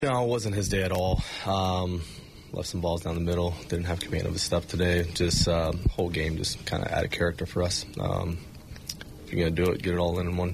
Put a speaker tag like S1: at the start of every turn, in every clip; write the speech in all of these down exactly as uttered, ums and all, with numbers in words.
S1: No, it wasn't his day at all. Um, left some balls down the middle. Didn't have command of his stuff today. Just uh, whole game just kind of out of character for us. Um, if you're gonna do it, get it all in in one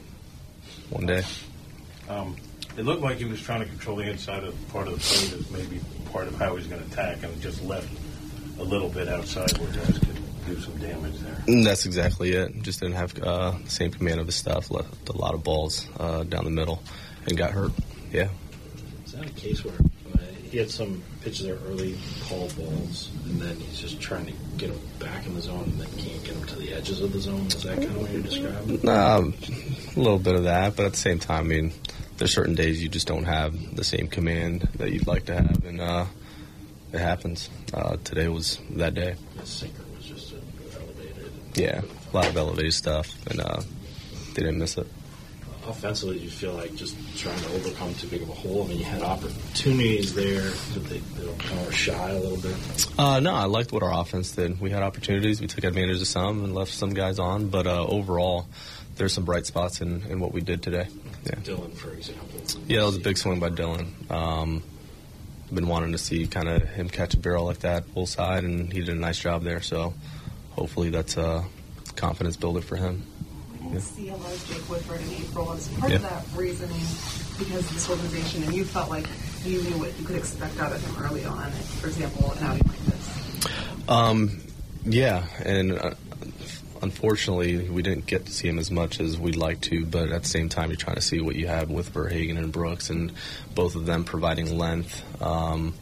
S1: one day.
S2: Um, it looked like he was trying to control the inside of part of the play as maybe part of how he's going to attack, and just left a little bit outside where guys could do some damage there.
S1: And that's exactly it. Just didn't have uh, the same command of his stuff. Left a lot of balls uh, down the middle and got hurt. Yeah.
S3: Is that a case where uh, he had some pitches that are early call balls, and then he's just trying to get him back in the zone, and then can't get him to the edges of the zone? Is that kind of what you're describing?
S1: Um, a little bit of that, but at the same time, I mean, there's certain days you just don't have the same command that you'd like to have, and uh, it happens. Uh, today was that day.
S3: The sinker was just uh, elevated.
S1: Yeah, a lot of elevated stuff, and uh, they didn't miss it.
S3: Offensively, do you feel like just trying to overcome too big of a hole? I mean, you had opportunities there. Did they, they kind of shy a little bit?
S1: Uh, no, I liked what our offense did. We had opportunities. We took advantage of some and left some guys on. But uh, overall, there's some bright spots in, in what we did today. Yeah.
S3: Dylan, for example.
S1: Yeah, it was a big swing by Dylan. Um, been wanting to see kind of him catch a barrel like that full side, and he did a nice job there. So hopefully that's a confidence builder for him.
S4: Yeah. C L O's Jake Woodford in April. As part
S1: yeah.
S4: of that reasoning, because of this organization, and you felt like you knew what you could expect out of him early on, for example, an outing like this.
S1: Um, yeah, and uh, unfortunately, we didn't get to see him as much as we'd like to, but at the same time, you're trying to see what you have with Verhagen and Brooks, and both of them providing length. Um,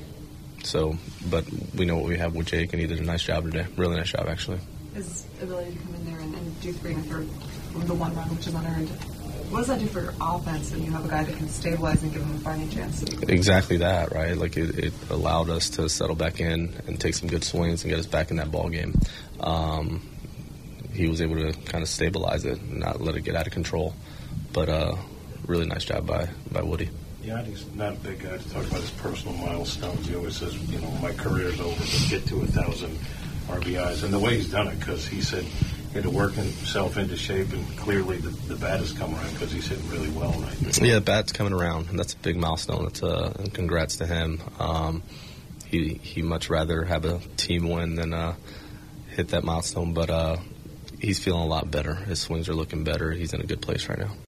S1: so, but we know what we have with Jake, and he did a nice job today. Really nice job, actually.
S4: His ability to come in there and, and do three and a third with the one run, which is unearned. What does that do for your offense when you have a guy that can stabilize and give him a fighting chance?
S1: Exactly that, right? Like it, it allowed us to settle back in and take some good swings and get us back in that ball game. Um, he was able to kind of stabilize it and not let it get out of control. But uh, really nice job by, by Woody.
S2: Yeah, he's not a big guy to talk about his personal milestones. He always says, you know, my career's over, but get to a thousand R B Is. And the way he's done it, because he said he had to work himself into shape, and clearly the, the bat has come around because he's hitting really well right now.
S1: Yeah, the bat's coming around, and that's a big milestone. It's uh, and congrats to him. Um, he he much rather have a team win than uh, hit that milestone, but uh, he's feeling a lot better. His swings are looking better. He's in a good place right now.